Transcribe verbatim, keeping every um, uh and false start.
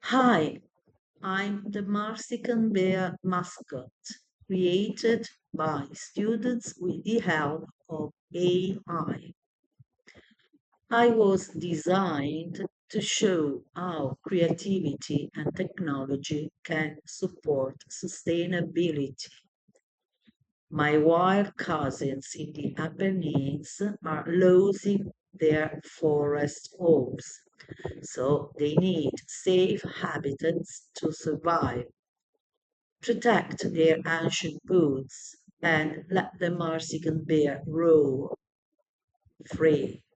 Hi, I'm the Marsican Bear mascot, created by students with the help of A I. I I was designed to show how creativity and technology can support sustainability. My wild cousins in the Apennines are losing their forest homes, so they need safe habitats to survive. Protect their ancient woods and let the Marsican bear roam free.